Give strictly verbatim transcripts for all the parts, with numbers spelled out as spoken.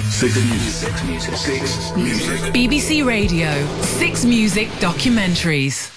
Six Music. Six Music. Six Music. B B C Radio. Six Music documentaries.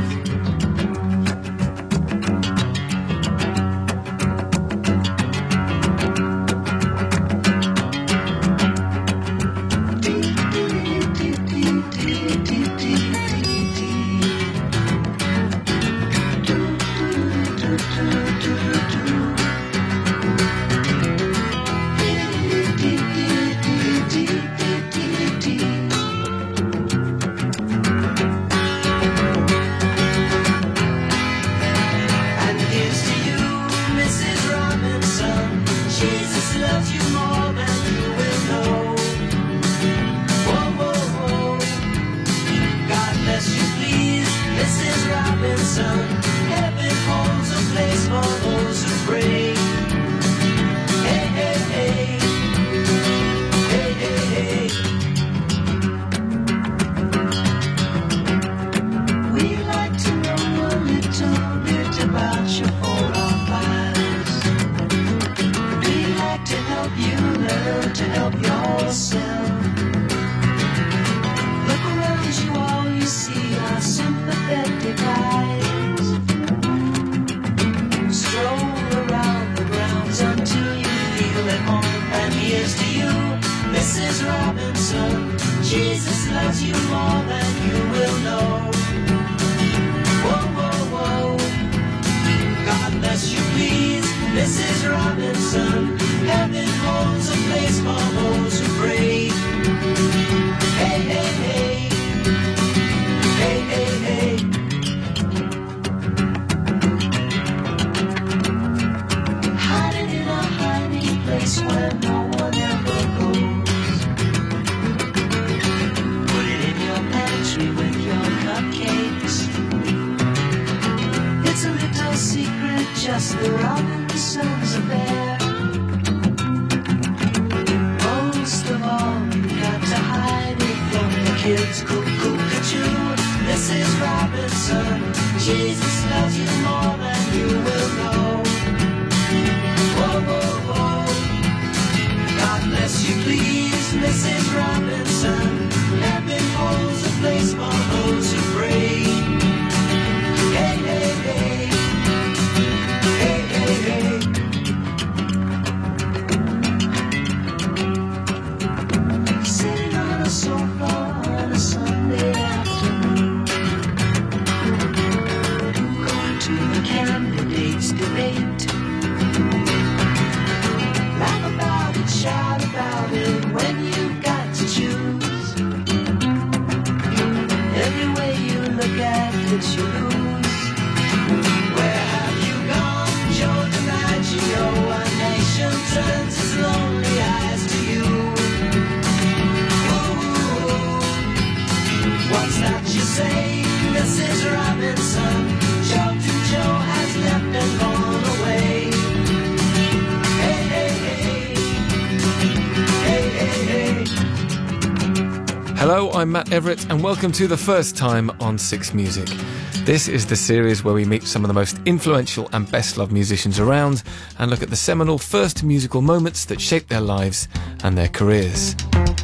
Hello, I'm Matt Everett and welcome to The First Time on Six Music. This is the series where we meet some of the most influential and best-loved musicians around and look at the seminal first musical moments that shaped their lives and their careers.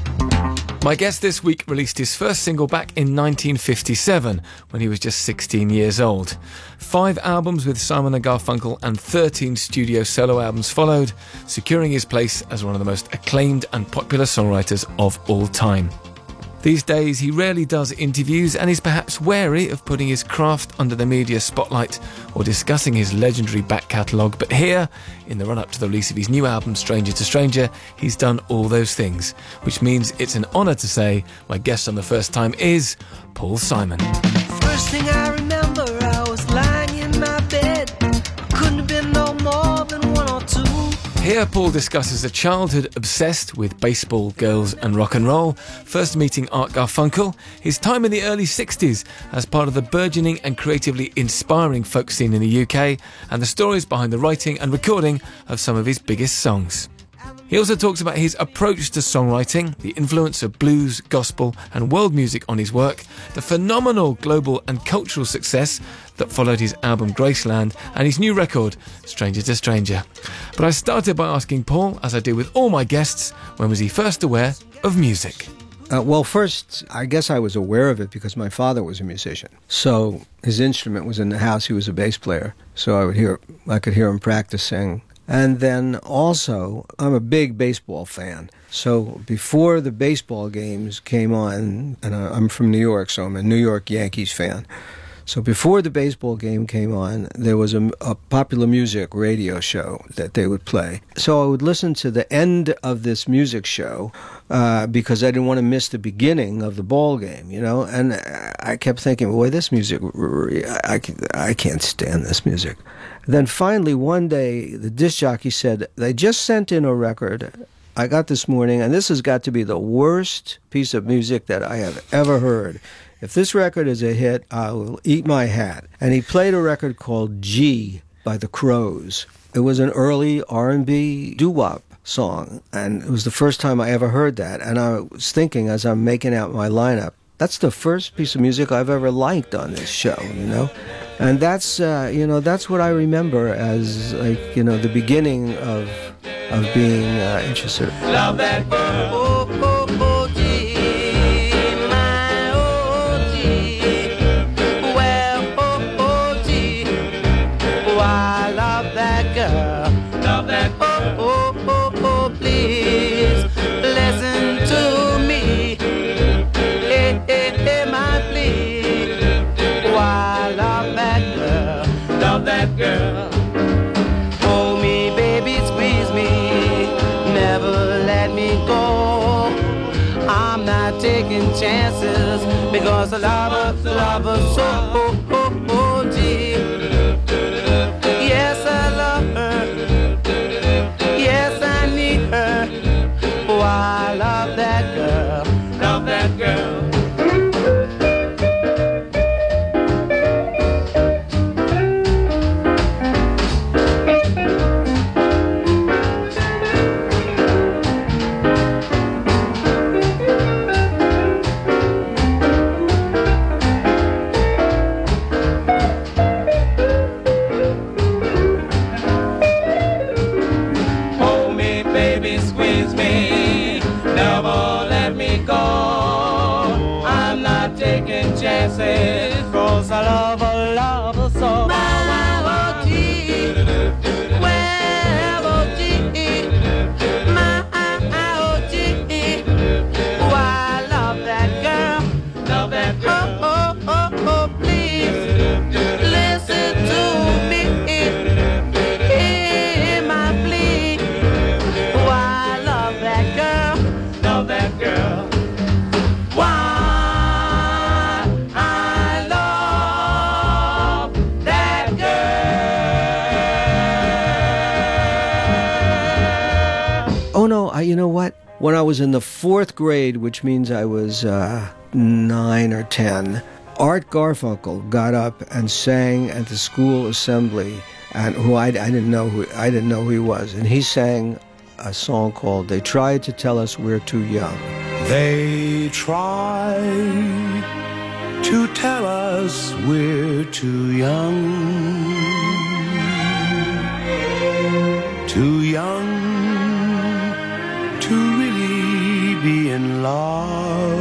My guest this week released his first single back in nineteen fifty-seven when he was just sixteen years old. Five albums with Simon and Garfunkel and thirteen studio solo albums followed, securing his place as one of the most acclaimed and popular songwriters of all time. These days, he rarely does interviews and is perhaps wary of putting his craft under the media spotlight or discussing his legendary back catalogue. But here, in the run-up to the release of his new album, Stranger to Stranger, he's done all those things, which means it's an honour to say my guest on The First Time is Paul Simon. First thing I remember, I was lying in my bed. Couldn't have been no more than one or two. Here Paul discusses a childhood obsessed with baseball, girls and rock and roll, first meeting Art Garfunkel, his time in the early sixties as part of the burgeoning and creatively inspiring folk scene in the U K, and the stories behind the writing and recording of some of his biggest songs. He also talks about his approach to songwriting, the influence of blues, gospel and world music on his work, the phenomenal global and cultural success that followed his album Graceland, and his new record, Stranger to Stranger. But I started by asking Paul, as I do with all my guests, when was he first aware of music? Uh, well, first, I guess I was aware of it because my father was a musician. So his instrument was in the house. He was a bass player. So I would hear, I could hear him practicing. And then also, I'm a big baseball fan. So before the baseball games came on, and I'm from New York, so I'm a New York Yankees fan. So before the baseball game came on, there was a, a popular music radio show that they would play. So I would listen to the end of this music show uh, because I didn't want to miss the beginning of the ball game, you know. And I kept thinking, boy, this music, I, I can't stand this music. Then finally, one day, the disc jockey said, they just sent in a record I got this morning, and this has got to be the worst piece of music that I have ever heard. If this record is a hit, I will eat my hat. And he played a record called G by the Crows. It was an early R and B doo-wop song, and it was the first time I ever heard that. And I was thinking as I'm making out my lineup, that's the first piece of music I've ever liked on this show, you know? And that's, uh, you know, that's what I remember as, like, you know, the beginning of of being uh, interested. Love that girl. Oh, oh, oh, gee, my, oh, gee. Well, oh, oh, gee. Oh, I love that girl. Love that girl. Oh, oh, oh, oh, please listen to me. Hey, hey, hey, my plea. Oh, I love that girl. Love that girl. Hold me, baby, squeeze me. Never let me go. I'm not taking chances because I love her, love her so. Oh, oh, oh, gee. Yes, I love her. Yes, I need her. Oh, I love that girl. Love that girl. Cause I love her, love her so. My O G, well, O G, my O G. Oh, I love that girl, love that girl. Oh, oh, oh, oh, please listen to me, hear my plea. Oh, I love that girl, love that girl. Why? I, you know what? When I was in the fourth grade, which means I was uh, nine or ten, Art Garfunkel got up and sang at the school assembly, and who I, I didn't know who I didn't know who he was, and he sang a song called "They Tried to Tell Us We're Too Young." They tried to tell us we're too young, too young to really be in love.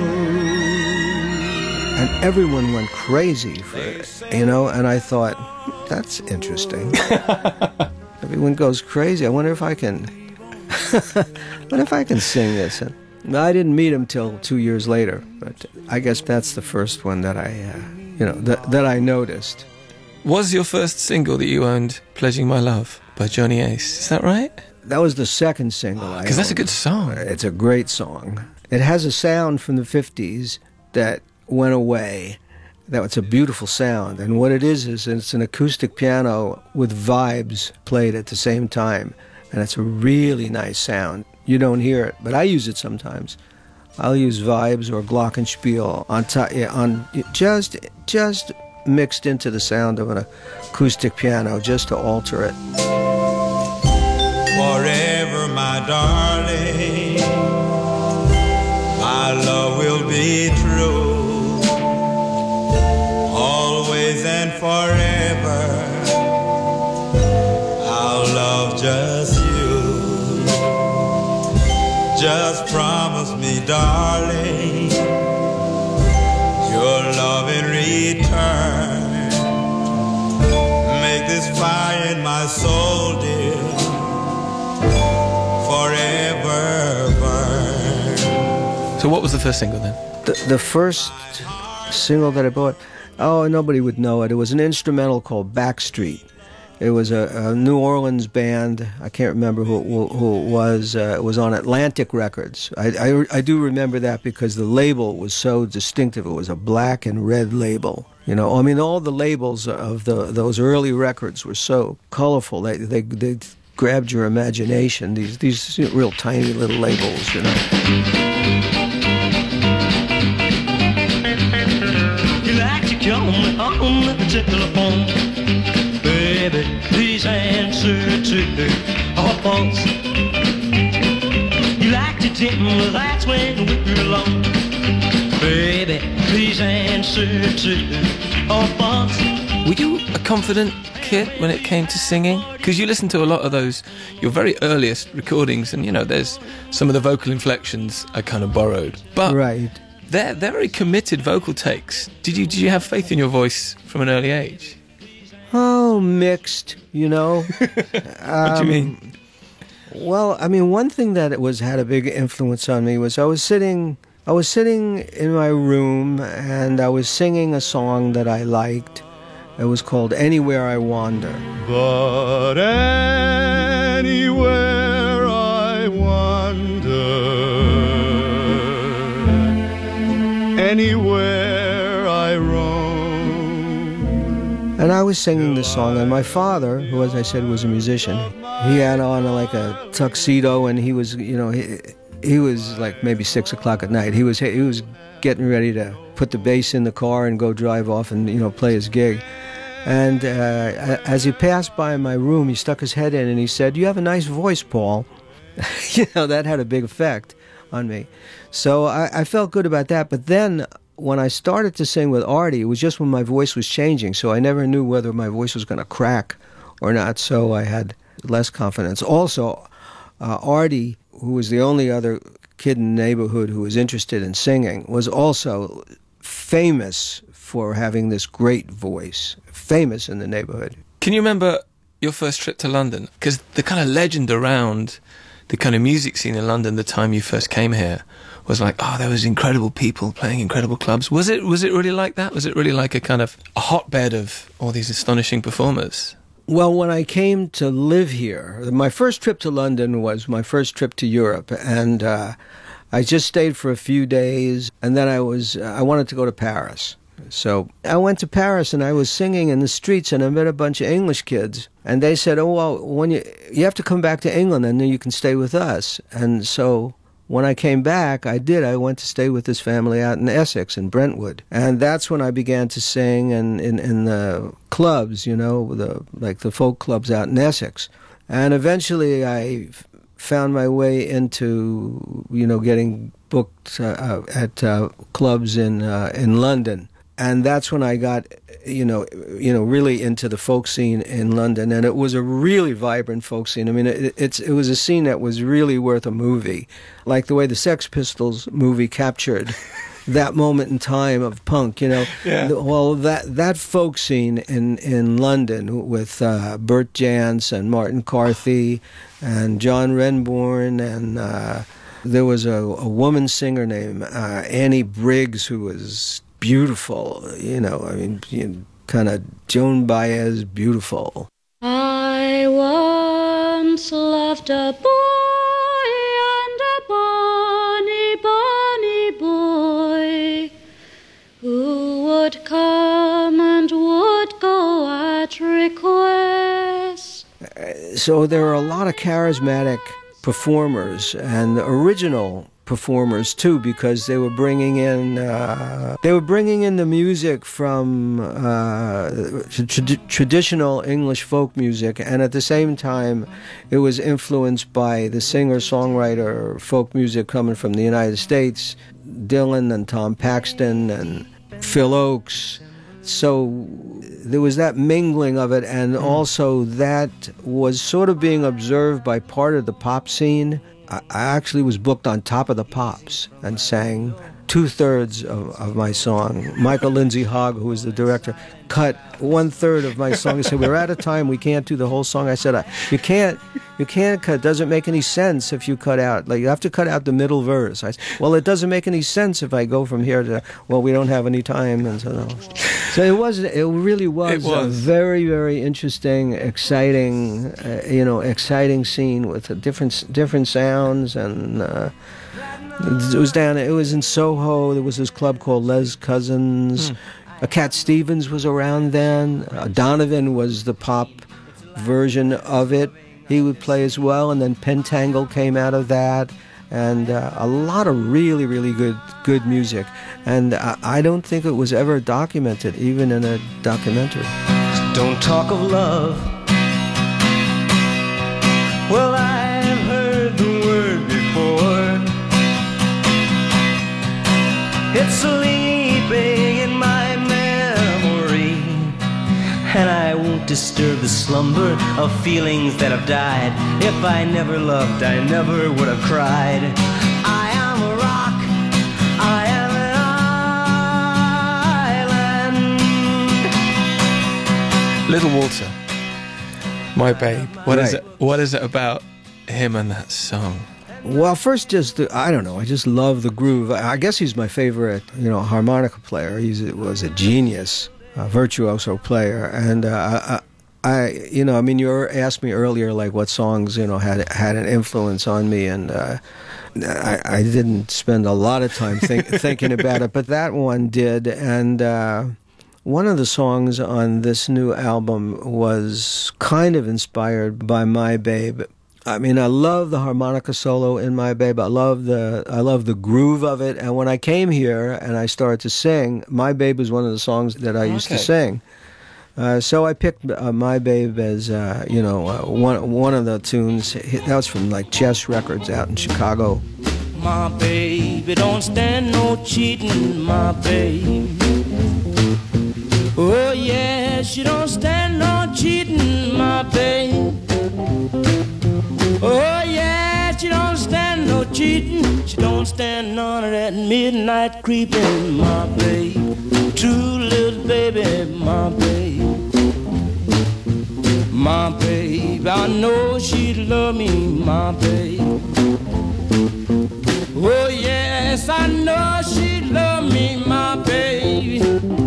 And everyone went crazy for it, you know, and I thought, that's interesting. Everyone goes crazy. I wonder if I can, wonder if I can sing this. And I didn't meet him till two years later, but I guess that's the first one that I, uh, you know, that, that I noticed. Was your first single that you owned Pledging My Love by Johnny Ace? Is that right? That was the second single. Because that's a good song. It's a great song. It has a sound from the fifties that went away. That it's a beautiful sound. And what it is, is it's an acoustic piano with vibes played at the same time. And it's a really nice sound. You don't hear it, but I use it sometimes. I'll use vibes or glockenspiel on top, yeah, on just just mixed into the sound of an acoustic piano just to alter it. Forever, my darling. promise me, darling, your love in return. Make this fire in my soul, dear, forever burn. So what was the first single then? The, the first single that I bought, oh, nobody would know it. It was an instrumental called Backstreet. It was a, a New Orleans band. I can't remember who, who, who it was. Uh, it was on Atlantic Records. I, I, I do remember that because the label was so distinctive. It was a black and red label. You know, I mean, all the labels of the those early records were so colorful. They they, they grabbed your imagination. These these real tiny little labels, you know. You like to come on the telephone, baby, please answer to our phones. You like to dim the lights when we're alone, baby, please answer to our phones. Were you a confident kid when it came to singing? Because you listen to a lot of those, your very earliest recordings, and you know, there's some of the vocal inflections are kind of borrowed. But right. They're, they're very committed vocal takes. Did you, did you have faith in your voice from an early age? Oh, mixed, you know. um, what do you mean? Well, I mean, one thing that it was had a big influence on me was I was sitting, I was sitting in my room and I was singing a song that I liked. It was called "Anywhere I Wander." But anywhere I wander, anywhere I roam. And I was singing this song, and my father, who, as I said, was a musician, he had on like a tuxedo, and he was, you know, he, he was like maybe six o'clock at night. He was he was getting ready to put the bass in the car and go drive off and, you know, play his gig. And uh, as he passed by my room, he stuck his head in and he said, "You have a nice voice, Paul." You know, that had a big effect on me. So I, I felt good about that. But then when I started to sing with Artie, it was just when my voice was changing. So I never knew whether my voice was going to crack or not. So I had less confidence. Also, uh, Artie, who was the only other kid in the neighborhood who was interested in singing, was also famous for having this great voice, famous in the neighborhood. Can you remember your first trip to London? Because the kind of legend around the kind of music scene in London the time you first came here was like, oh, there was incredible people playing incredible clubs. Was it was it really like that? Was it really like a kind of a hotbed of all these astonishing performers? Well, when I came to live here, my first trip to London was my first trip to Europe, and uh, I just stayed for a few days, and then I was I wanted to go to Paris. So I went to Paris and I was singing in the streets and I met a bunch of English kids and they said, "Oh, well, when you you have to come back to England and then you can stay with us." And so when I came back, I did. I went to stay with this family out in Essex, in Brentwood. And that's when I began to sing in, in, in the clubs, you know, the like the folk clubs out in Essex. And eventually I found my way into, you know, getting booked uh, at uh, clubs in uh, in London. And that's when I got, you know, you know, really into the folk scene in London, and it was a really vibrant folk scene. I mean, it, it's it was a scene that was really worth a movie, like the way the Sex Pistols movie captured that moment in time of punk. You know, yeah. Well, that that folk scene in in London with uh, Bert Jans and Martin Carthy and John Renbourn and. Uh, there was a, a woman singer named uh, Annie Briggs who was beautiful, you know, I mean, you know, kind of Joan Baez beautiful. I once loved a boy and a bonny, bonny boy who would come and would go at request. So there are a lot of charismatic performers and original performers too, because they were bringing in uh, they were bringing in the music from uh, tra- traditional English folk music, and at the same time, it was influenced by the singer-songwriter folk music coming from the United States, Dylan and Tom Paxton and Phil Oakes. So there was that mingling of it, and also that was sort of being observed by part of the pop scene. I, I actually was booked on Top of the Pops and sang two-thirds of, of my song. Michael Lindsay Hogg, who was the director, cut one-third of my song. He said, we're out of time, we can't do the whole song. I said, you can't, you can't cut, it doesn't make any sense if you cut out, like, you have to cut out the middle verse. I said, well, it doesn't make any sense if I go from here to, well, we don't have any time. And so, no. So it was, it really was, It was. a very, very interesting, exciting, uh, you know, exciting scene with a different, different sounds and, uh, it was down. It was in Soho. There was this club called Les Cousins. Mm. Uh, Cat Stevens was around then. Uh, Donovan was the pop version of it. He would play as well. And then Pentangle came out of that, and uh, a lot of really, really good, good music. And I, I don't think it was ever documented, even in a documentary. Don't talk of love. Well, I've heard the word before. It's sleeping in my memory, and I won't disturb the slumber of feelings that have died. If I never loved, I never would have cried. I am a rock, I am an island. Little Walter, My Babe. What is Right. it? What is it about him and that song? Well, first, just the, I don't know. I just love the groove. I guess he's my favorite, you know, harmonica player. He was a genius, a virtuoso player, and uh, I, I, you know, I mean, you asked me earlier, like, what songs, you know, had had an influence on me, and uh, I, I didn't spend a lot of time think, thinking about it, but that one did, and. Uh, One of the songs on this new album was kind of inspired by My Babe. I mean, I love the harmonica solo in My Babe. I love the I love the groove of it. And when I came here and I started to sing, My Babe was one of the songs that I used Okay. to sing. Uh, so I picked uh, My Babe as uh, you know uh, one one of the tunes. That was from like Chess Records out in Chicago. My baby don't stand no cheating, my baby. Oh yeah, she don't stand no cheating, my babe. Oh yeah, she don't stand no cheating. She don't stand none of that midnight creeping, my babe. True little baby, my babe. My babe, I know she'd love me, my babe. Oh yes, I know she'd love me, my baby.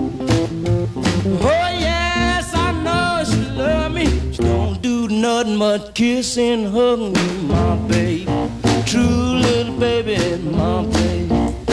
Oh yes, I know she love me. She don't do nothing but kiss and hug me, my baby. True little baby, my baby.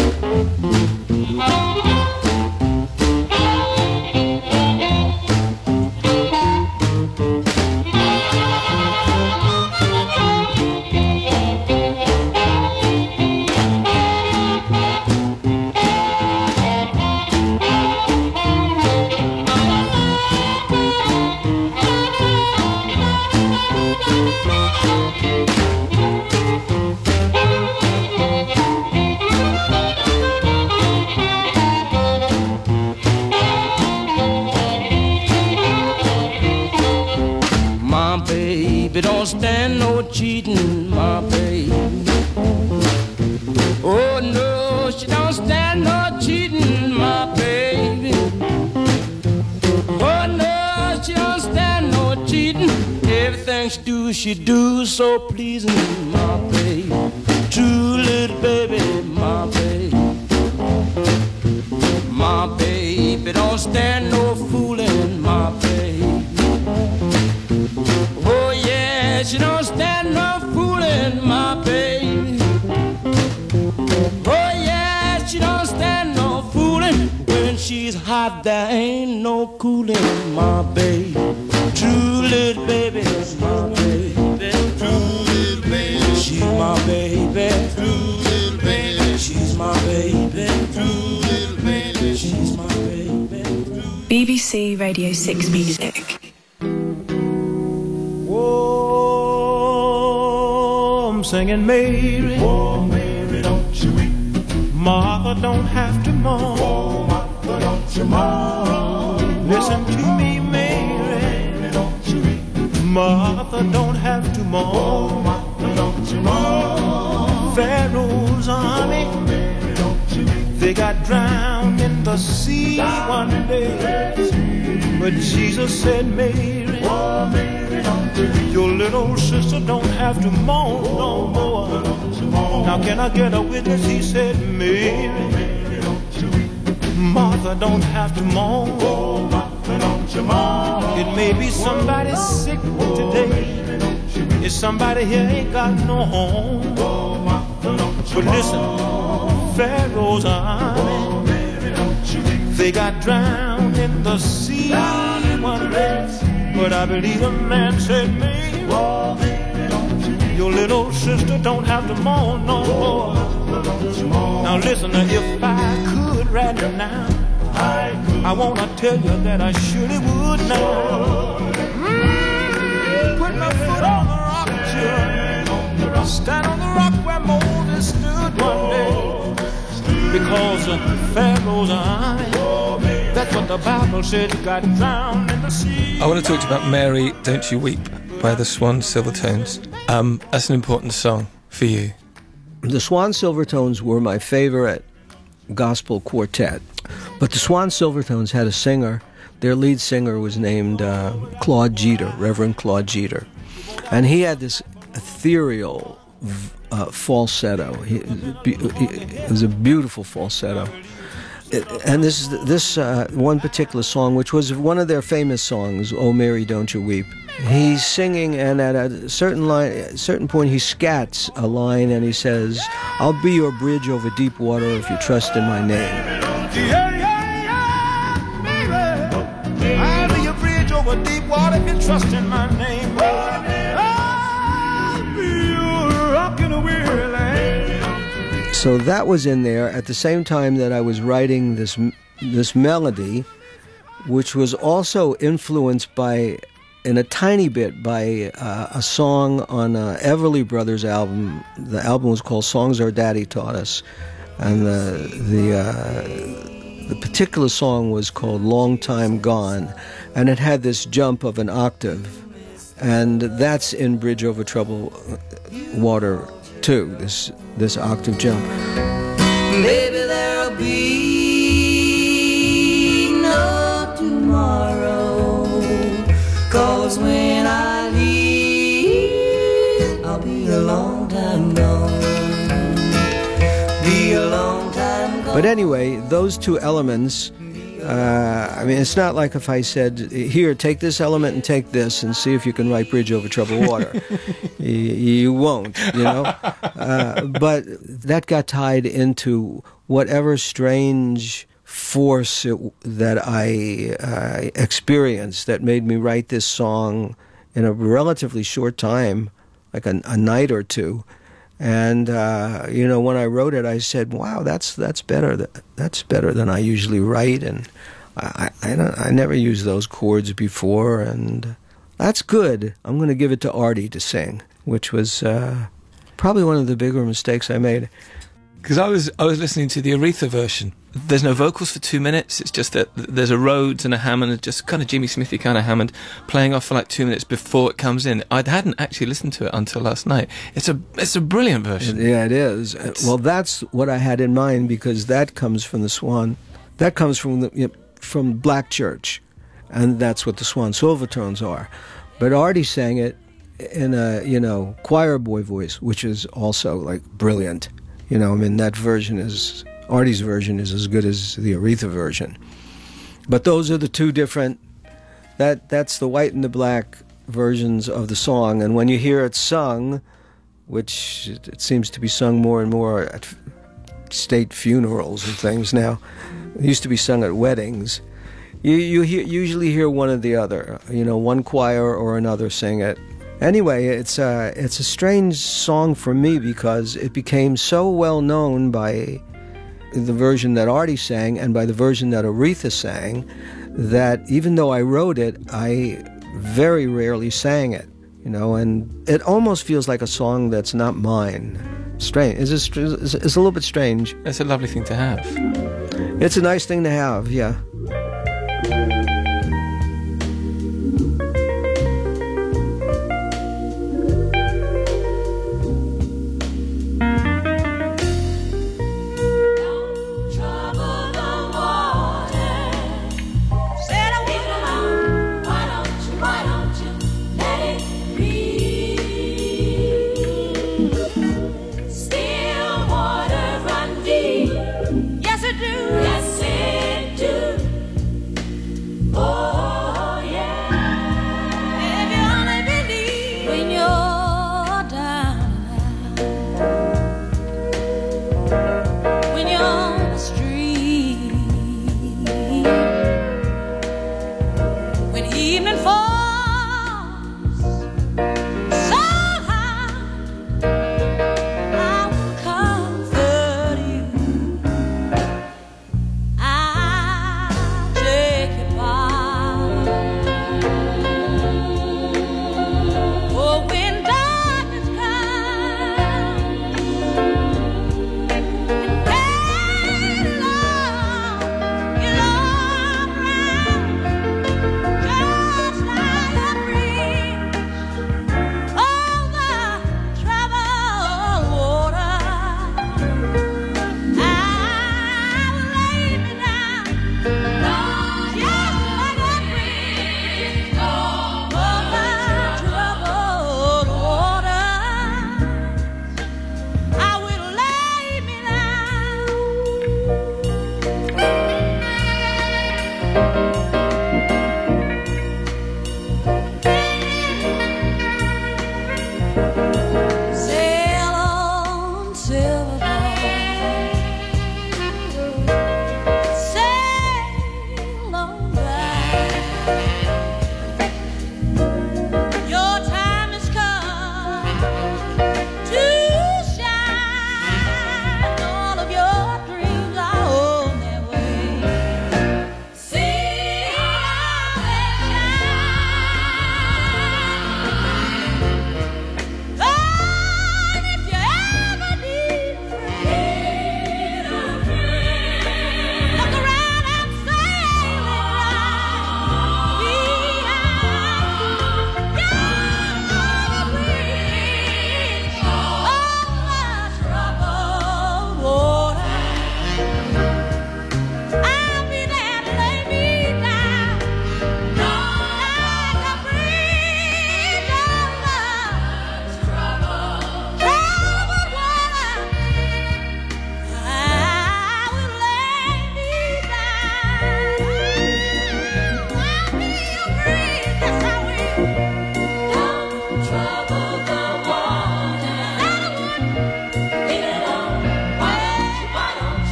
Baby, don't stand no cheating, my baby. Oh no, she don't stand no cheating, my baby. Oh no, she don't stand no cheating. Everything she do, she do so pleasing, my baby. True little baby, my baby. My baby don't stand no fooling, my baby. Oh yeah, she don't stand no fooling, my baby. Oh yeah, she don't stand no fooling. When she's hot, there ain't no cooling, my baby. True little baby, my baby. True little baby, she's my baby. True little baby, she's my baby. True little baby, she's my baby. B B C Radio six Music. Oh, I'm singing Mary. Oh, Mary, don't you weep. Martha don't have to mourn. Oh, Martha, don't you mourn. Listen to me, Mary. Oh, Mary, don't you weep. Martha don't have to mourn. Oh, Martha, don't you mourn. They got drowned in the sea one day. But Jesus said, Mary, your little sister don't have to mourn no more. Now can I get a witness? He said, Mary, Martha don't have to mourn. It may be somebody sick today. If somebody here ain't got no home. But listen, Pharaoh's army, they got drowned in the sea one day. But I believe a man said, Mary, your little sister don't have to mourn no more. Now listen, if I could right now, I want to tell you that I surely would now. Mm, put my foot on the rock, children. Stand on the rock where Moses stood one day. Because uh, Pharaoh's army, that's what the Bible said, got drowned in the sea. I want to talk to you about Mary, Don't You Weep by the Swan Silvertones. Um, that's an important song for you. The Swan Silvertones were my favorite gospel quartet. But the Swan Silvertones had a singer. Their lead singer was named uh, Claude Jeter, Reverend Claude Jeter. And he had this ethereal uh, falsetto. He, it was a beautiful falsetto. And this this uh, one particular song, which was one of their famous songs, "Oh Mary, Don't You Weep," he's singing, and at a certain line, a certain point, he scats a line, and he says, "I'll be your bridge over deep water if you trust in my name." Yeah, yeah, yeah, baby. I'll be your bridge over deep water if you trust in my name. I'll be your rock in a weary land. So that was in there at the same time that I was writing this this melody, which was also influenced by, in a tiny bit, by uh, a song on uh, Everly Brothers' album. The album was called "Songs Our Daddy Taught Us," and the the uh, the particular song was called "Long Time Gone," and it had this jump of an octave, and that's in "Bridge Over Troubled Water" too. This this octave jump. Maybe there'll be no tomorrow, 'cause when I leave, I'll be a long time gone. Be a long time gone. But anyway, those two elements, uh, I mean, it's not like if I said, here, take this element and take this and see if you can write Bridge Over Troubled Water. you, you won't, you know. Uh, but that got tied into whatever strange force it, that I uh, experienced that made me write this song in a relatively short time, like a, a night or two. And uh, you know, when I wrote it, I said, "Wow, that's that's better. That's better than I usually write." And I I, don't, I never used those chords before, and that's good. I'm going to give it to Artie to sing, which was uh, probably one of the bigger mistakes I made. Because I was I was listening to the Aretha version. There's no vocals for two minutes. It's just that there's a Rhodes and a Hammond, just kind of Jimmy Smithy kind of Hammond, playing off for like two minutes before it comes in. I hadn't actually listened to it until last night. It's a it's a brilliant version. Yeah, it is. It's, well, that's what I had in mind, because that comes from the Swan. That comes from the you know, from Black Church, and that's what the Swan Silvertones are. But Artie sang it in a you know choir boy voice, which is also like brilliant. You know, I mean, that version is, Artie's version is as good as the Aretha version. But those are the two different, that that's the white and the black versions of the song. And when you hear it sung, which it seems to be sung more and more at state funerals and things now, it used to be sung at weddings, you, you hear, usually hear one or the other, you know, one choir or another sing it. Anyway, it's a, it's a strange song for me because it became so well known by the version that Artie sang and by the version that Aretha sang that even though I wrote it, I very rarely sang it, you know, and it almost feels like a song that's not mine. Strange. It's a, it's a little bit strange. It's a lovely thing to have. It's a nice thing to have, yeah. Try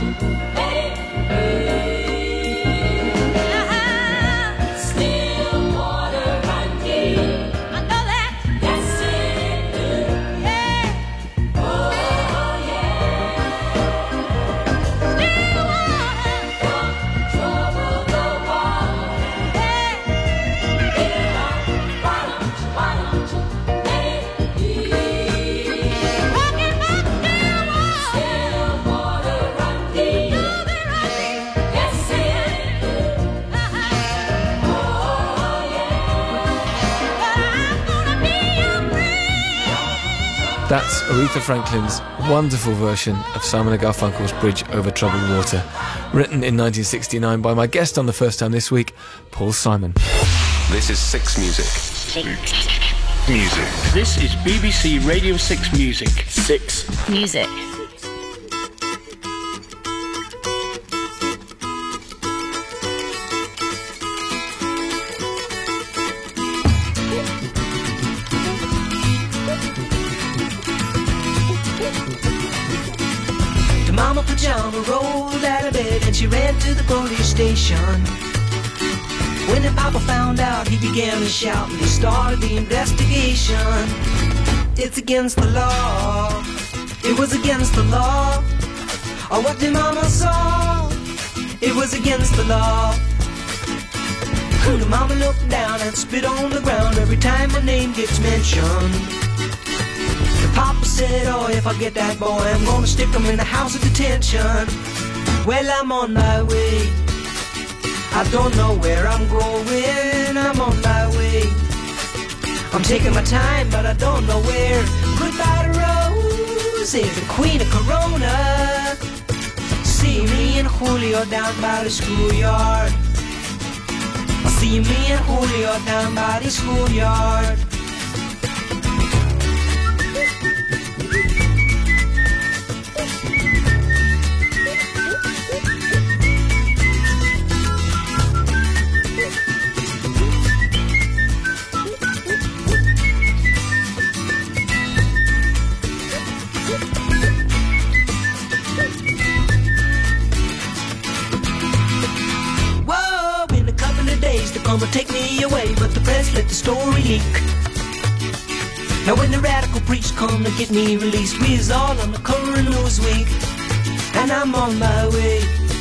That's Aretha Franklin's wonderful version of Simon and Garfunkel's Bridge Over Troubled Water, written in nineteen sixty-nine by my guest on The First Time this week, Paul Simon. This is Six Music. Six. Music. This is B B C Radio six Music. Six. Music. Mama Pajama rolled out of bed and she ran to the police station. When the Papa found out, he began to shout and he started the investigation. It's against the law. It was against the law. Oh, what the Mama saw. It was against the law. The Mama looked down and spit on the ground every time my name gets mentioned. The Papa said, oh, if I get that boy, I'm gonna stick him in the house of detention. Well, I'm on my way. I don't know where I'm going. I'm on my way. I'm taking my time, but I don't know where. Goodbye to Rose, the queen of Corona. See me and Julio down by the schoolyard. See me and Julio down by the schoolyard. Gonna take me away, but the press let the story leak. Now when the radical priest come to get me released, we is all on the cover of Newsweek. And I'm on my way.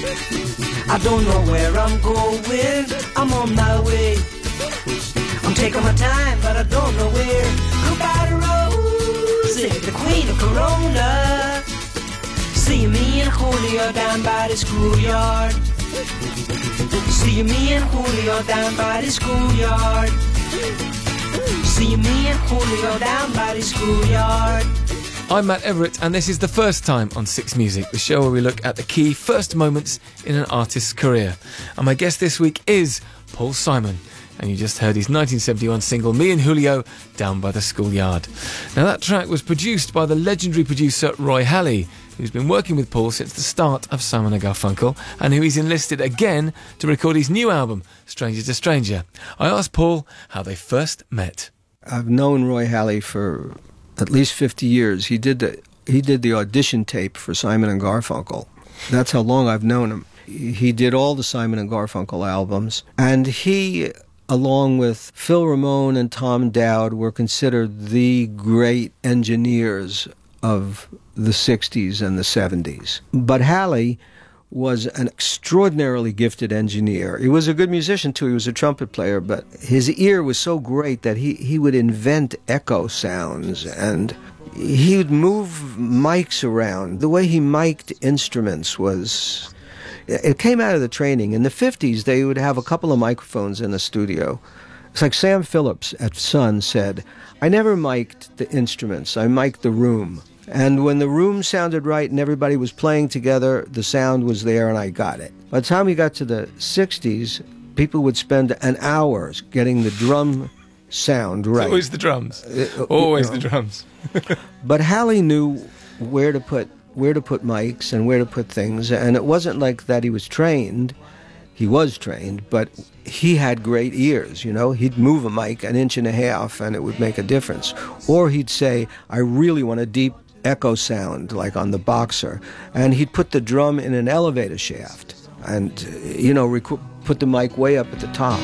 I don't know where I'm going. I'm on my way. I'm taking my time, but I don't know where. Goodbye to Rose, the queen of Corona. See me and Julio down by the schoolyard. See me and Julio down by the schoolyard. See me and Julio down by the schoolyard. I'm Matt Everett, and this is The First Time on Six Music, the show where we look at the key first moments in an artist's career. And my guest this week is Paul Simon. And you just heard his nineteen seventy-one single, Me and Julio, Down by the Schoolyard. Now that track was produced by the legendary producer Roy Halley, who's been working with Paul since the start of Simon and Garfunkel, and who he's enlisted again to record his new album, Stranger to Stranger. I asked Paul how they first met. I've known Roy Halley for at least fifty years. He did the, he did the audition tape for Simon and Garfunkel. That's how long I've known him. He did all the Simon and Garfunkel albums, and he, along with Phil Ramone and Tom Dowd, were considered the great engineers of the sixties and the seventies. But Halley was an extraordinarily gifted engineer. He was a good musician too. He was a trumpet player, but his ear was so great that he, he would invent echo sounds, and he would move mics around. The way he mic'd instruments was... It came out of the training. In the fifties, they would have a couple of microphones in the studio. It's like Sam Phillips at Sun said, I never mic'd the instruments, I mic'd the room. And when the room sounded right and everybody was playing together, the sound was there and I got it. By the time we got to the sixties, people would spend an hour getting the drum sound right. Always the drums. Uh, Always you know. the drums. But Halley knew where to put where to put mics and where to put things, and it wasn't like that he was trained. He was trained, but he had great ears, you know. He'd move a mic an inch and a half and it would make a difference. Or he'd say, I really want a deep echo sound, like on the Boxer, and he'd put the drum in an elevator shaft, and you know, rec- put the mic way up at the top.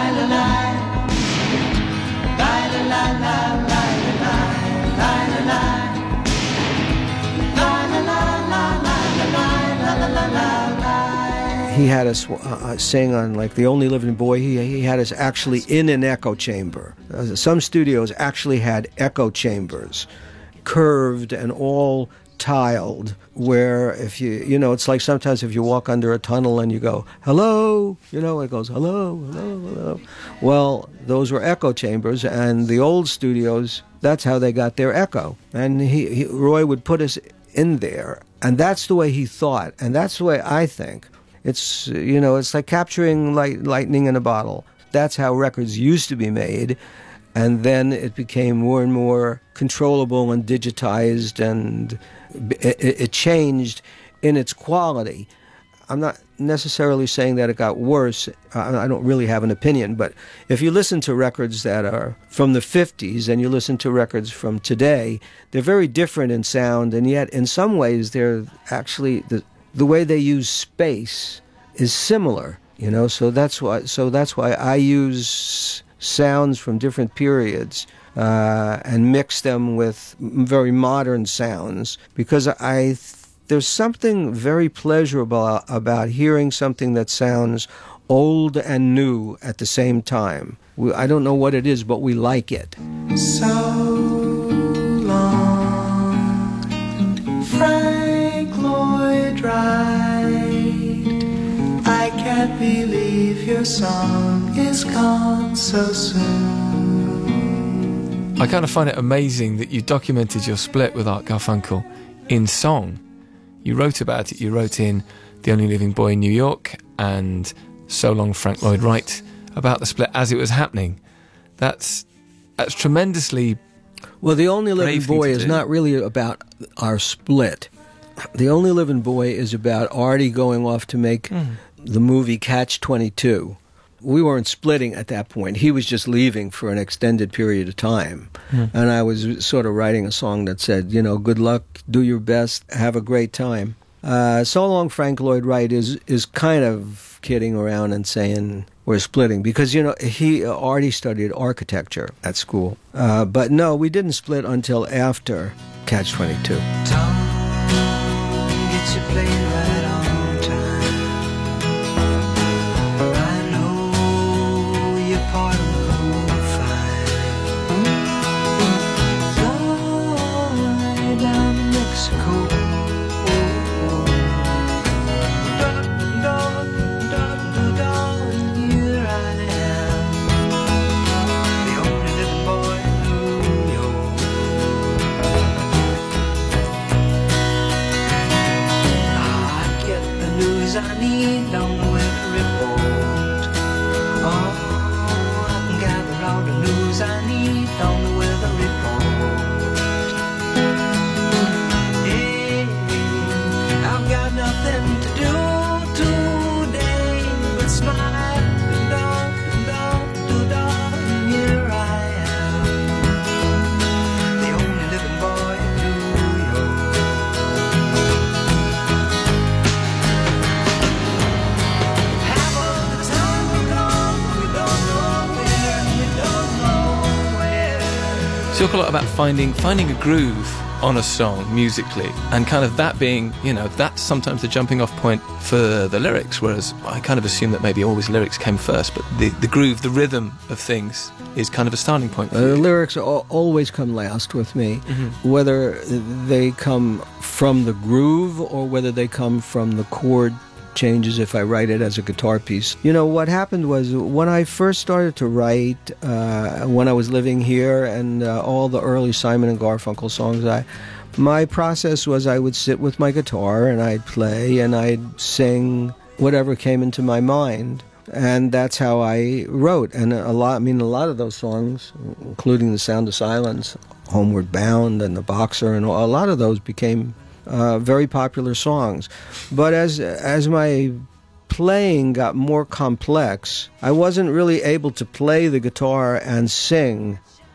He had us uh, sing on, like, The Only Living Boy. He, he had us actually in an echo chamber. Uh, some studios actually had echo chambers, curved and all tiled, where if you, you know, it's like sometimes if you walk under a tunnel and you go, hello, you know, it goes, hello, hello, hello. Well, those were echo chambers, and the old studios, that's how they got their echo. And he, he Roy would put us in there, and that's the way he thought, and that's the way I think. It's, you know, it's like capturing light, lightning in a bottle. That's how records used to be made, and then it became more and more controllable and digitized, and it, it changed in its quality. I'm not necessarily saying that it got worse. I don't really have an opinion, but if you listen to records that are from the fifties and you listen to records from today, they're very different in sound, and yet in some ways they're actually... the The way they use space is similar, you know. So that's why. So that's why I use sounds from different periods uh, and mix them with very modern sounds, because I there's something very pleasurable about hearing something that sounds old and new at the same time. We, I don't know what it is, but we like it. So long, Frank Lloyd Wright, I can't believe your song is gone so soon. I kind of find it amazing that you documented your split with Art Garfunkel in song. You wrote about it. You wrote in The Only Living Boy in New York and So Long, Frank Lloyd Wright, about the split as it was happening. That's that's tremendously... Well, The Only Living Boy is do. not really about our split. The Only Living Boy is about Artie going off to make mm. the movie Catch twenty-two. We weren't splitting at that point. He was just leaving for an extended period of time. Mm. And I was sort of writing a song that said, you know, good luck, do your best, have a great time. Uh, So Long, Frank Lloyd Wright is is kind of kidding around and saying we're splitting, because, you know, he already studied architecture at school. Uh, but no, we didn't split until after Catch twenty-two. Tom, get your plane right on time. I know your part will go fine. Fly down to Mexico. I need on the weather report. Oh, I can gather all the news I need on the weather report. Hey, I've got nothing to do today but smile and dog, dog, do dog, and here I am, the only living boy in New York. You talk a lot about finding finding a groove on a song musically, and kind of that being, you know, that's sometimes the jumping off point for the lyrics, whereas I kind of assume that maybe always lyrics came first, but the, the groove, the rhythm of things is kind of a starting point for uh, you. The lyrics al- always come last with me, Mm-hmm. whether they come from the groove or whether they come from the chord changes if I write it as a guitar piece. You know, what happened was when I first started to write, uh, when I was living here, and uh, all the early Simon and Garfunkel songs, I, my process was I would sit with my guitar and I'd play and I'd sing whatever came into my mind. And that's how I wrote. And a lot, I mean, a lot of those songs, including The Sound of Silence, Homeward Bound, and The Boxer, and a lot of those became Uh, very popular songs. But as as my playing got more complex, I wasn't really able to play the guitar and sing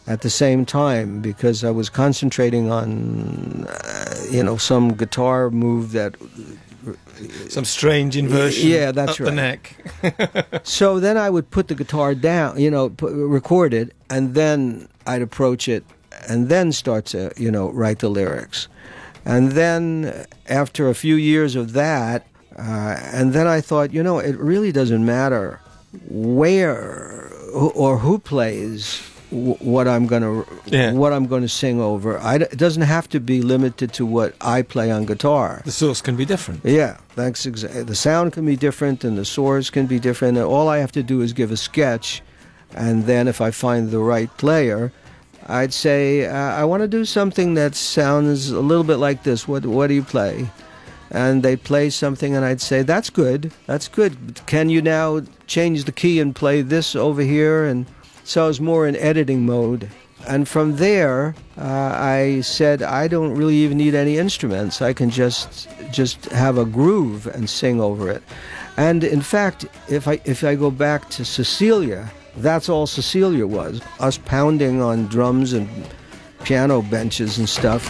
at the same time because I was concentrating on, uh, you know, some guitar move that... Some strange inversion yeah, that's up right. the neck. So then I would put the guitar down, you know, put, record it, and then I'd approach it, and then start to, you know, write the lyrics. And then after a few years of that, uh, and then I thought, you know, it really doesn't matter where or who plays what I'm going to yeah. what I'm going to sing over. I, it doesn't have to be limited to what I play on guitar. The source can be different. Yeah, that's exactly. The sound can be different, and the source can be different. And all I have to do is give a sketch, and then if I find the right player, I'd say uh, I want to do something that sounds a little bit like this. What What do you play? And they'd play something, and I'd say, that's good. That's good. Can you now change the key and play this over here? And so I was more in editing mode. And from there, uh, I said, I don't really even need any instruments. I can just just have a groove and sing over it. And in fact, if I if I go back to Cecilia, that's all Cecilia was. Us pounding on drums and piano benches and stuff.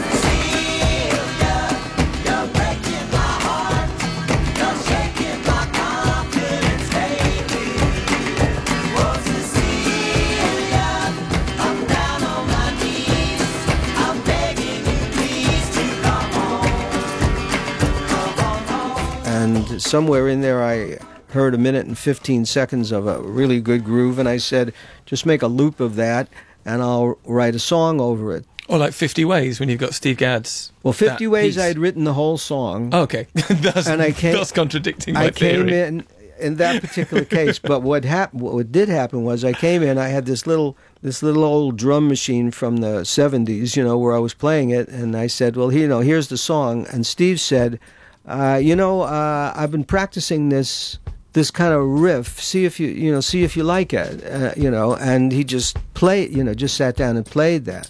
And somewhere in there I heard a minute and fifteen seconds of a really good groove, and I said, just make a loop of that, and I'll write a song over it. Or like fifty Ways, when you've got Steve Gadd's... Well, fifty Ways, piece. I had written the whole song. Oh, okay. that's, and I came, that's contradicting my I theory. came in, in that particular case, but what, hap- what did happen was I came in, I had this little... this little old drum machine from the seventies, you know, where I was playing it, and I said, well, you know, here's the song. And Steve said, uh, you know, uh, I've been practicing this this kind of riff. See if you, you know, see if you like it, uh, you know. And he just played, you know, just sat down and played that.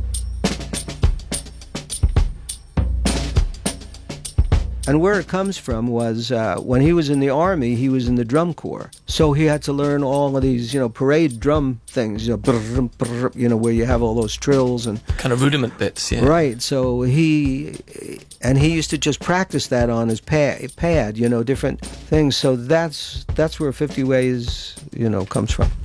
And where it comes from was uh, when he was in the Army, he was in the drum corps. So he had to learn all of these, you know, parade drum things, you know, brr, brr, you know, where you have all those trills and... kind of rudiment bits, yeah. Right, so he... And he used to just practice that on his pad, pad you know, different things. So that's that's where fifty Ways, you know, comes from.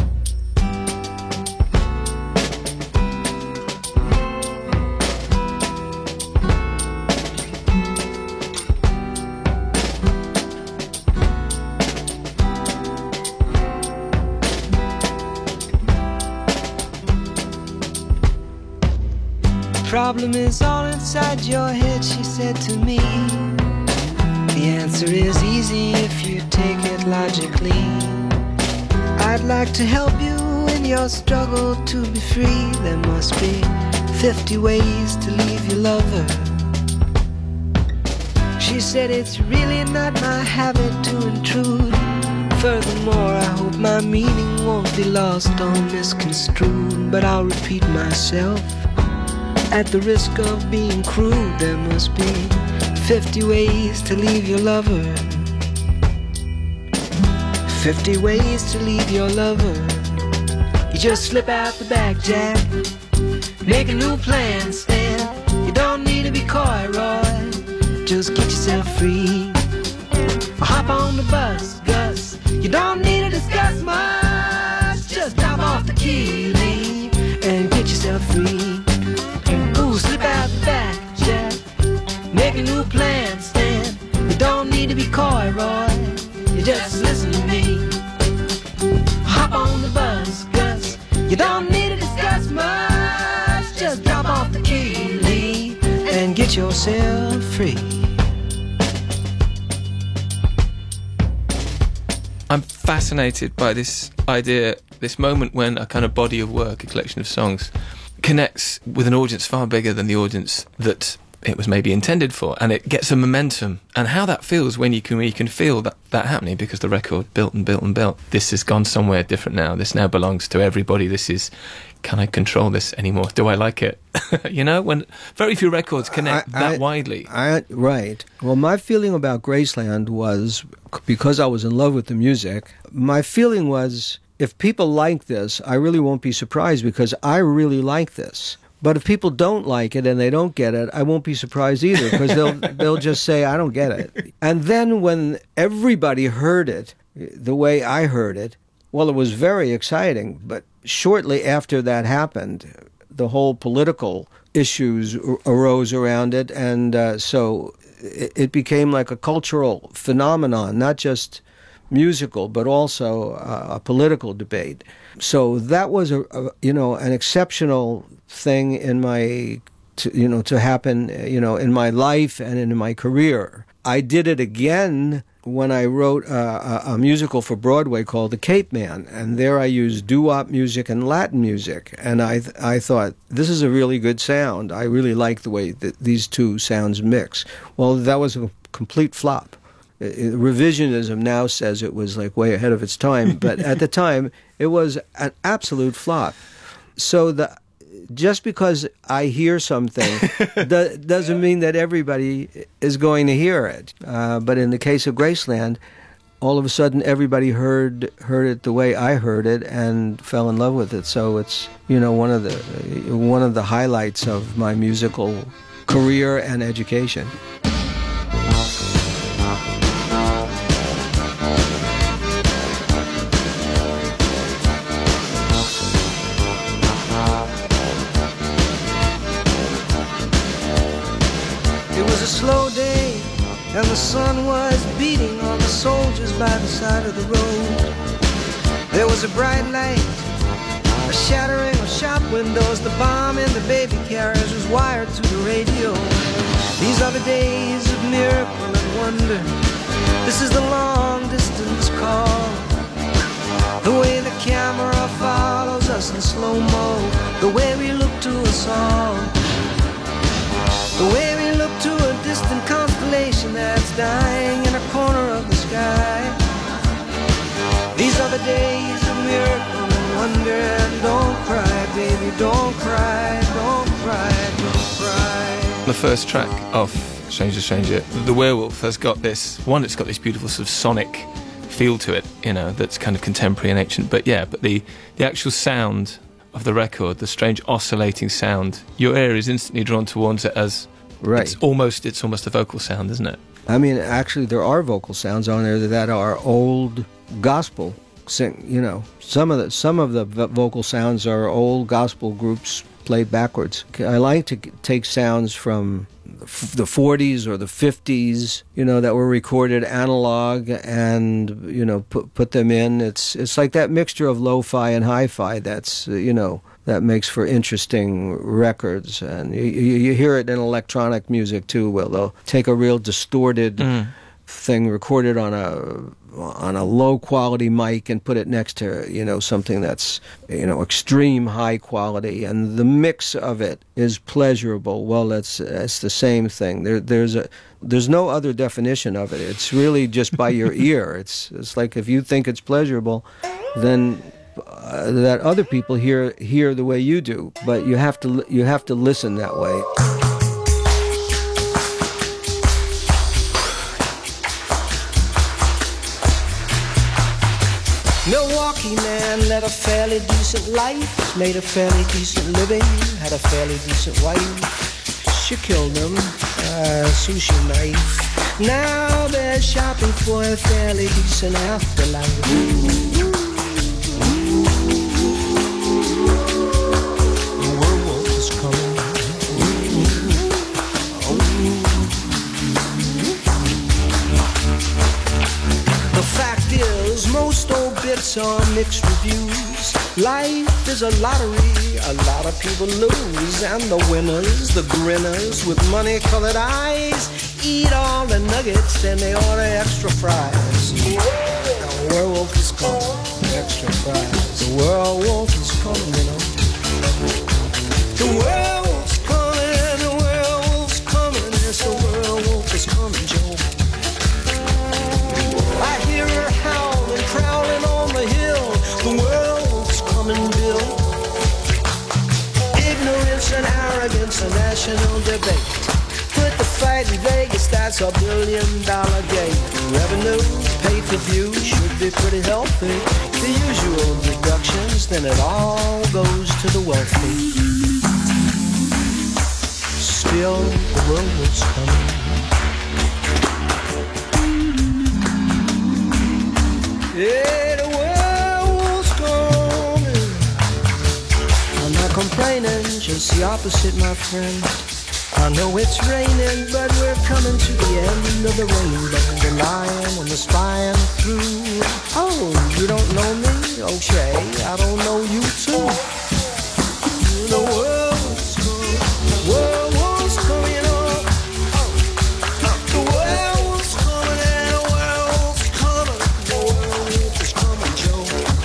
Problem is all inside your head, she said to me. The answer is easy if you take it logically. I'd like to help you in your struggle to be free. There must be fifty ways to leave your lover. She said it's really not my habit to intrude. Furthermore, I hope my meaning won't be lost or misconstrued. But I'll repeat myself. At the risk of being crude, there must be fifty ways to leave your lover. Fifty ways to leave your lover. You just slip out the back, Jack. Make a new plan, Stan. You don't need to be coy, Roy. Just get yourself free. Hop on the bus, Gus. You don't need to discuss much. Just drop off the key, Lee, and get yourself free. Slip out the back, Jack. Make a new plan, Stan. You don't need to be coy, Roy. You just listen to me. Hop on the bus, Gus. You don't need to discuss much. Just drop off the key, Lee, and get yourself free. I'm fascinated by this idea, this moment when a kind of body of work, a collection of songs, connects with an audience far bigger than the audience that it was maybe intended for, and it gets a momentum, and how that feels when you can when you can feel that, that happening, because the record built and built and built. This has gone somewhere different now. This now belongs to everybody. This is, can I control this anymore? Do I like it? You know, when very few records connect I, that I, widely. I, right. Well, my feeling about Graceland was, because I was in love with the music, my feeling was, if people like this, I really won't be surprised because I really like this. But if people don't like it and they don't get it, I won't be surprised either because they'll they'll just say, I don't get it. And then when everybody heard it the way I heard it, well, it was very exciting. But shortly after that happened, the whole political issues arose around it. And uh, so it, it became like a cultural phenomenon, not just musical, but also uh, a political debate. So that was a, a you know an exceptional thing in my to, you know to happen you know in my life and in my career. I did it again when I wrote a, a, a musical for Broadway called The Cape Man, and there I used doo-wop music and Latin music, and I th- I thought this is a really good sound. I really like the way that these two sounds mix. Well, that was a complete flop. Revisionism now says it was like way ahead of its time, but at the time it was an absolute flop. So the just because I hear something do, doesn't mean that everybody is going to hear it. Uh, but in the case of Graceland, all of a sudden everybody heard heard it the way I heard it and fell in love with it. So it's you know one of the one of the highlights of my musical career and education. Slow day, and the sun was beating on the soldiers by the side of the road. There was a bright light, a shattering of shop windows. The bomb in the baby carriage was wired to the radio. These are the days of miracle and wonder. This is the long distance call. The way the camera follows us in slow-mo, the way we look to us all, the way we look to a distant constellation that's dying in a corner of the sky. These are the days of miracle and wonder. And don't cry, baby, don't cry, don't cry, don't cry. The first track of Stranger Stranger, The Werewolf, has got this, one, it's got this beautiful sort of sonic feel to it, you know, that's kind of contemporary and ancient. But yeah, but the, the actual sound of the record, the strange oscillating sound, your ear is instantly drawn towards it as right. It's almost it's almost a vocal sound, isn't it? I mean, actually, there are vocal sounds on there that are old gospel. Sing, you know, some of the some of the vocal sounds are old gospel groups played backwards. I like to take sounds from the forties or the fifties, you know, that were recorded analog, and you know, put put them in. It's it's like that mixture of lo-fi and hi-fi. That's you know. That makes for interesting records, and you, you hear it in electronic music too. Well, they'll take a real distorted mm. thing recorded on a on a low quality mic and put it next to you know something that's you know extreme high quality, and the mix of it is pleasurable. Well, that's that's the same thing. There, there's a there's no other definition of it. It's really just by your ear. It's it's like if you think it's pleasurable, then. Uh, that other people hear hear the way you do, but you have to you have to listen that way. Milwaukee man led a fairly decent life, made a fairly decent living, had a fairly decent wife. She killed him, a sushi knife. Now they're shopping for a fairly decent afterlife. Most old bits are mixed reviews. Life is a lottery, a lot of people lose. And the winners, the grinners with money-colored eyes, eat all the nuggets and they order extra fries. The werewolf is coming, extra fries. The werewolf is coming, you know. The werewolf's coming, the werewolf's coming. Yes, the werewolf is coming, Joe. I hear her howling, prowling on the hill. The werewolf's coming, Bill. Ignorance and arrogance, a national debate. Put the fight in Vegas, that's a billion dollar game. Revenue, pay per view should be pretty healthy. The usual deductions, then it all goes to the wealthy. Still, the world was coming. Yeah, the world was coming. I'm not complaining, just the opposite, my friend. I know it's raining, but we're coming to the end of the rainbow. The lion and the spying through. Oh, you don't know me? Okay, I don't know you too. The world's coming, the world was coming up. The world was coming and the world was coming. The world was coming, Joe.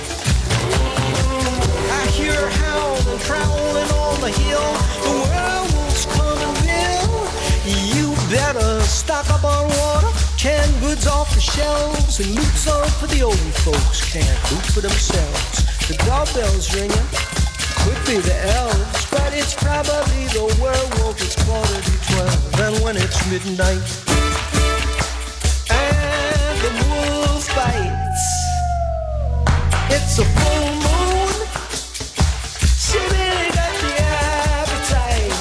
I hear howling, prowling on the hill. The world was coming, Bill. You better stock up on water, canned goods off the shelves, and loot some for the old folks can't loot for themselves. The doorbell's ringing, could be the elves, but it's probably the werewolf. It's quarter to twelve, and when it's midnight and the wolf bites, it's a full moon. She really got the appetite.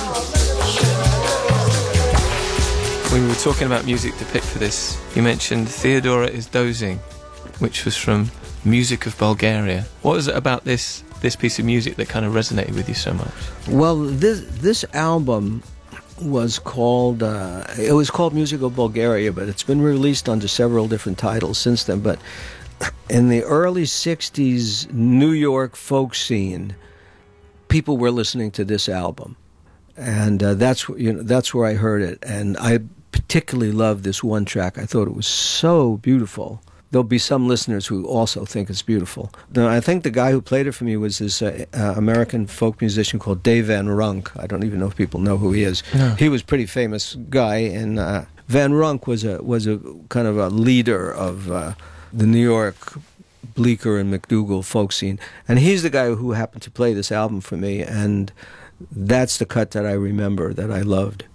When we were talking about music to pick for this, you mentioned Theodora is Dozing, which was from Music of Bulgaria. What was it about this this piece of music that kind of resonated with you so much? Well, this this album was called uh, it was called Music of Bulgaria, but it's been released under several different titles since then. But in the early sixties New York folk scene, people were listening to this album, and uh, that's you know that's where I heard it, and I particularly loved this one track. I thought it was so beautiful. There'll be some listeners who also think it's beautiful. Now, I think the guy who played it for me was this uh, uh, American folk musician called Dave Van Runk. I don't even know if people know who he is. No. He was a pretty famous guy, and uh, Van Runk was a was a kind of a leader of uh, the New York Bleecker and McDougal folk scene. And he's the guy who happened to play this album for me, and that's the cut that I remember that I loved.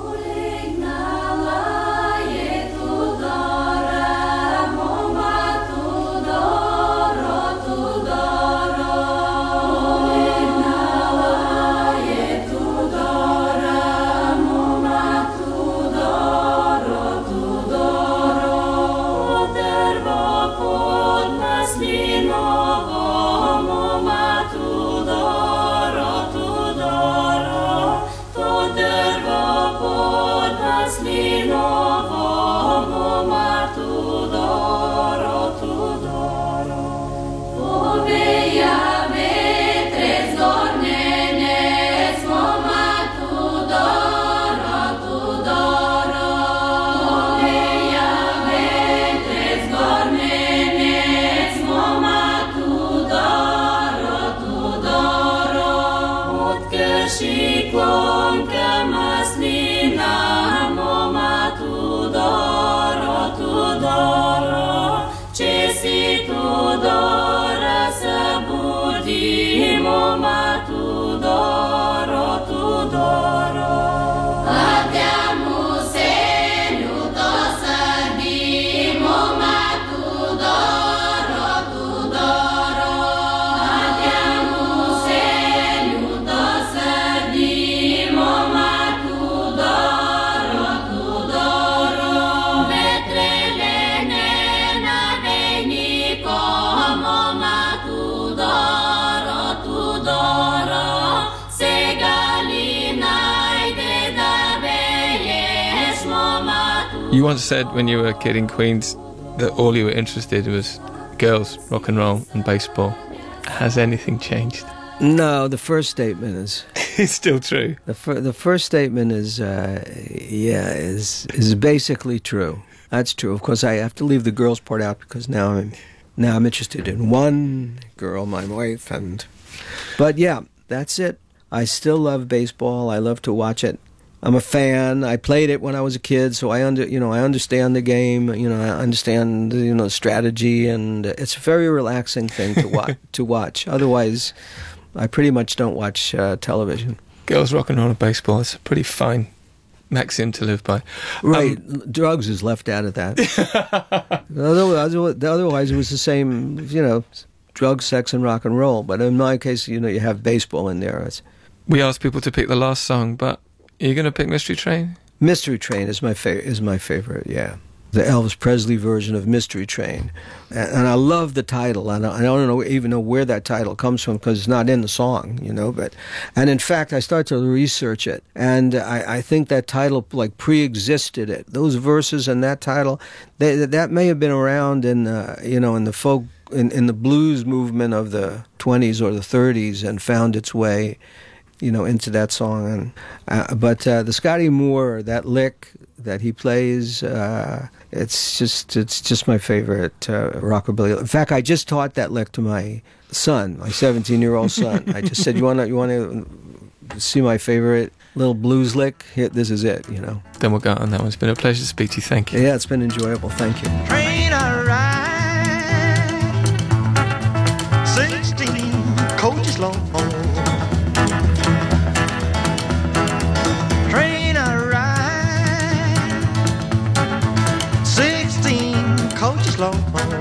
You once said when you were a kid in Queens that all you were interested in was girls, rock and roll and baseball. Has anything changed? No, the first statement is... It's still true. The, fir- the first statement is, uh, yeah, is is basically true. That's true. Of course, I have to leave the girls part out because now I'm now I'm interested in one girl, my wife, and... But yeah, that's it. I still love baseball. I love to watch it. I'm a fan. I played it when I was a kid, so I under you know I understand the game. You know, I understand you know strategy, and it's a very relaxing thing to watch. to watch. Otherwise, I pretty much don't watch uh, television. Girls, rock and roll and baseball. It's a pretty fine maxim to live by. Right, Um, drugs is left out of that. otherwise, otherwise, it was the same, you know, drugs, sex, and rock and roll. But in my case, you know, you have baseball in there. It's, we asked people to pick the last song, but are you going to pick Mystery Train? Mystery Train is my fa- is my favorite. Yeah, the Elvis Presley version of Mystery Train, and, and I love the title. I don't, I don't know even know where that title comes from because it's not in the song, you know. But and in fact, I started to research it, and I, I think that title like pre-existed it. Those verses and that title, they, that may have been around in uh, you know in the folk in, in the blues movement of the twenties or the thirties, and found its way, you know, into that song. And uh, but uh, the Scotty Moore, that lick that he plays, uh, it's just it's just my favorite uh, rockabilly. In fact, I just taught that lick to my son, my seventeen-year-old son. I just said, "You want to you want to see my favorite little blues lick? Here, this is it." You know. Then we'll go on that one. It's been a pleasure to speak to you. Thank you. Yeah, it's been enjoyable. Thank you. Train a ride, sixteen coaches long. Train a ride, sixteen coaches long.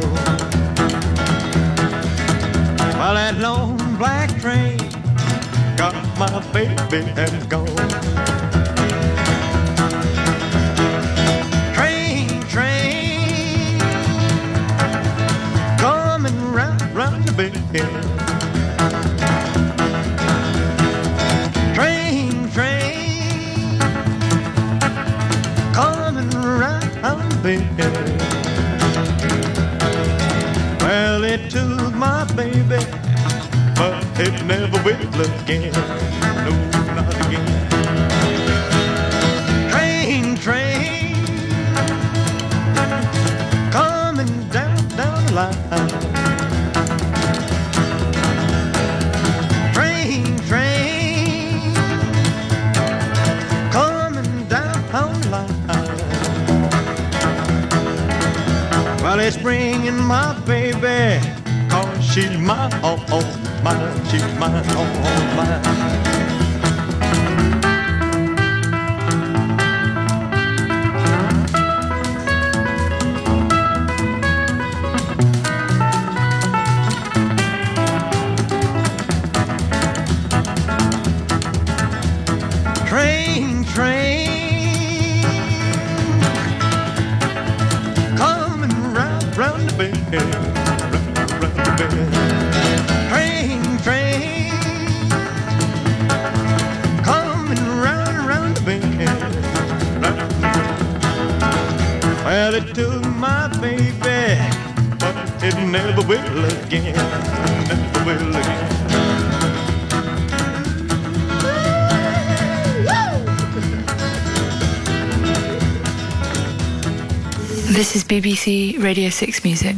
While that long black train got my baby and gone. Train, train, coming round, round the bend. Train, train, coming round, round the bend. Well, it took my baby, but it never will again. No, not again. Train, train, coming down, down the line. Train, train, coming down the line. Well, it's bringing my baby, 'cause she's mine, oh, oh, mine, she's mine, oh, oh, mine. Train, train, coming round, round the bend, round, round the bend. Train, train, coming round, round the bend, round the bend. Well, it took my baby, but it never will again, never will again. This is B B C Radio six Music.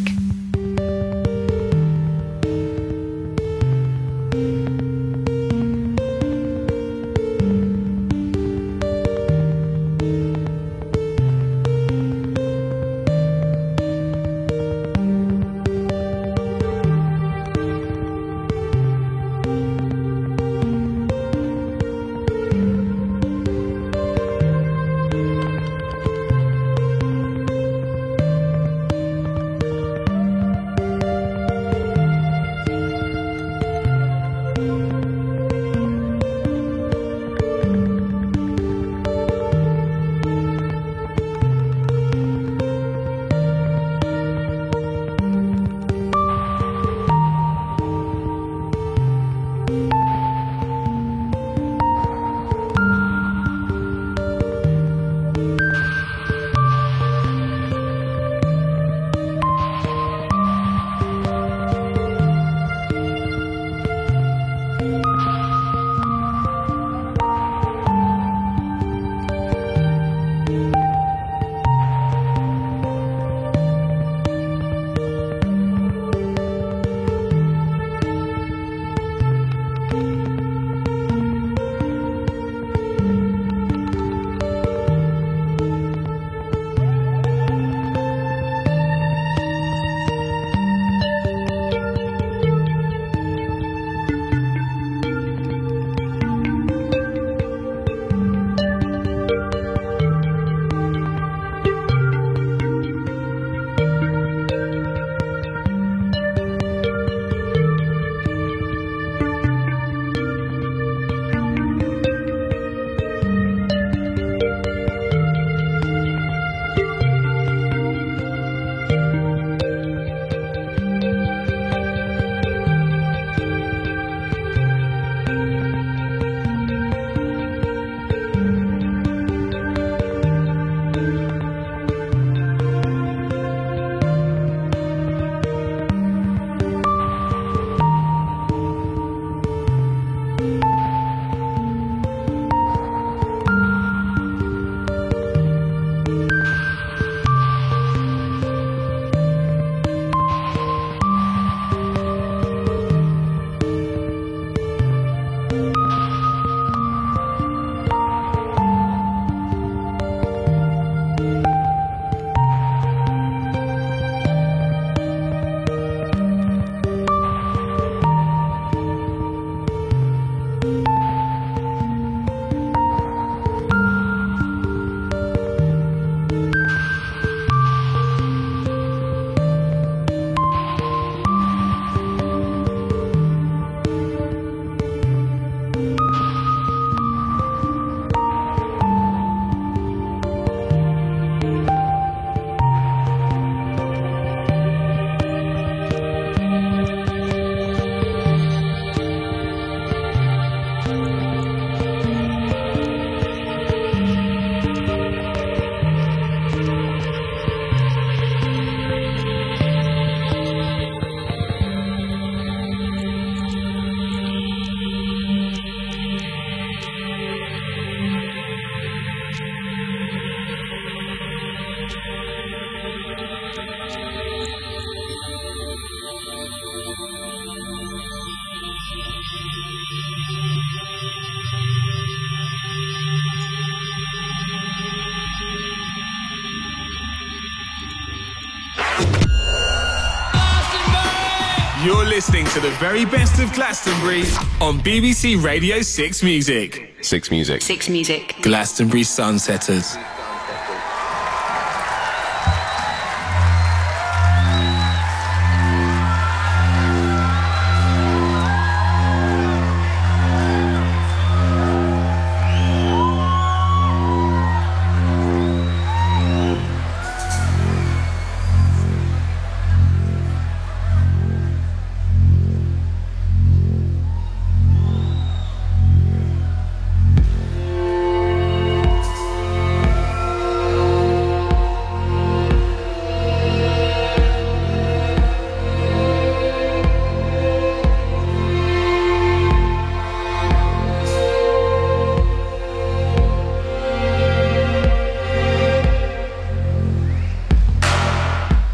You're listening to the very best of Glastonbury on B B C Radio six Music. Six Music. Six Music. Glastonbury Sunsetters.